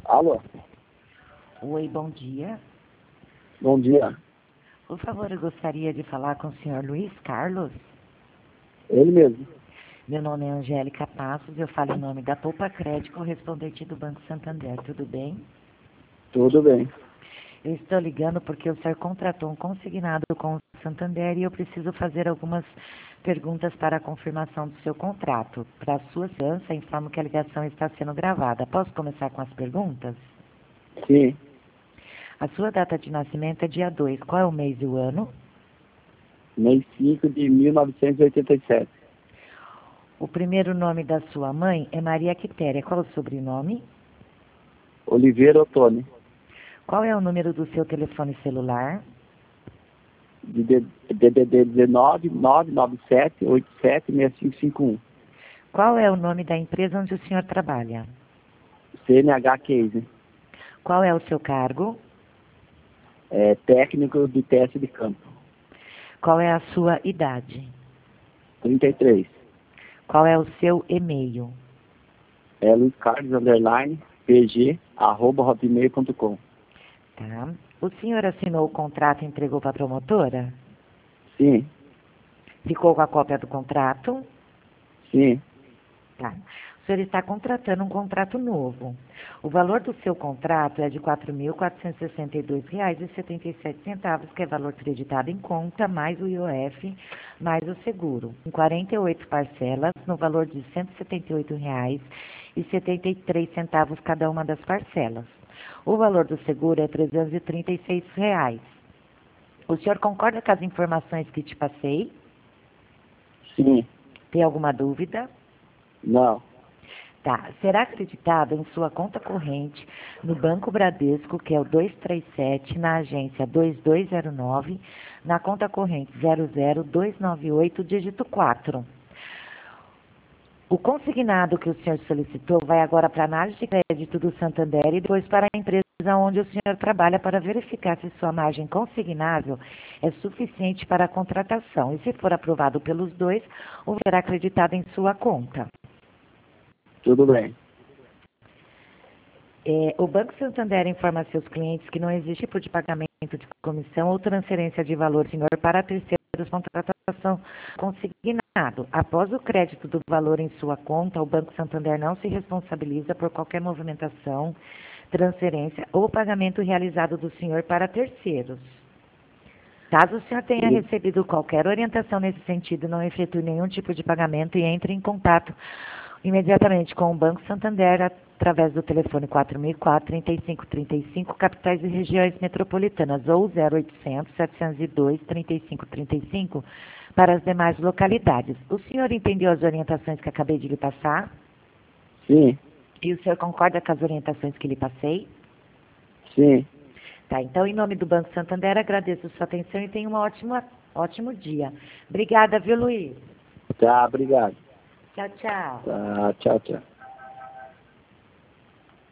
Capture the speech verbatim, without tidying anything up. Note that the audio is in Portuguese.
Alô? Oi, bom dia. Bom dia. Por favor, eu gostaria de falar com o senhor Luiz Carlos. Ele mesmo. Meu nome é Angélica Passos, eu falo em nome da Poupa Crédito, correspondente do Banco Santander. Tudo bem? Tudo bem. Eu estou ligando porque o senhor contratou um consignado com o Santander e eu preciso fazer algumas perguntas para a confirmação do seu contrato. Para a sua segurança, informo que a ligação está sendo gravada. Posso começar com as perguntas? Sim. A sua data de nascimento é dia dois. Qual é o mês e o ano? Mês cinco de mil novecentos e oitenta e sete. O primeiro nome da sua mãe é Maria Quitéria. Qual é o sobrenome? Oliveira Ottoni. Qual é o número do seu telefone celular? De D D D dezenove, nove nove sete, oito sete, seis cinco cinco um. Qual é o nome da empresa onde o senhor trabalha? C N H Case. Qual é o seu cargo? É, técnico de teste de campo. Qual é a sua idade? trinta e três. Qual é o seu e-mail? É Luiz Carlos, underline, pg, arroba, hotmail ponto com. Tá. O senhor assinou o contrato e entregou para a promotora? Sim. Ficou com a cópia do contrato? Sim. Tá. O senhor está contratando um contrato novo. O valor do seu contrato é de quatro mil quatrocentos e sessenta e dois reais e setenta e sete centavos, que é valor creditado em conta, mais o I O F, mais o seguro. Em quarenta e oito parcelas, no valor de cento e setenta e oito reais e setenta e três centavos cada uma das parcelas. O valor do seguro é trezentos e trinta e seis reais. O senhor concorda com as informações que te passei? Sim. Tem alguma dúvida? Não. Tá, será acreditado em sua conta corrente no Banco Bradesco, que é o dois três sete, na agência dois dois zero nove, na conta corrente zero zero dois nove oito, dígito quatro. O consignado que o senhor solicitou vai agora para a análise de crédito do Santander e depois para a empresa onde o senhor trabalha para verificar se sua margem consignável é suficiente para a contratação. E se for aprovado pelos dois, o será acreditado em sua conta. Tudo bem. É, o Banco Santander informa a seus clientes que não existe tipo de pagamento de comissão ou transferência de valor, senhor, para terceiros contratação consignado. Após o crédito do valor em sua conta, o Banco Santander não se responsabiliza por qualquer movimentação, transferência ou pagamento realizado do senhor para terceiros. Caso o senhor tenha recebido qualquer orientação nesse sentido, não efetue nenhum tipo de pagamento e entre em contato imediatamente com o Banco Santander através do telefone quatro mil e quatro, trinta e cinco trinta e cinco, capitais e regiões metropolitanas, ou zero oitocentos, setecentos e dois, trinta e cinco trinta e cinco para as demais localidades. O senhor entendeu as orientações que acabei de lhe passar? Sim. E o senhor concorda com as orientações que lhe passei? Sim. Tá, então, em nome do Banco Santander, agradeço a sua atenção e tenha um ótimo, ótimo dia. Obrigada, viu, Luiz? Tá, obrigado. Tchau, tchau. Tá, tchau, tchau.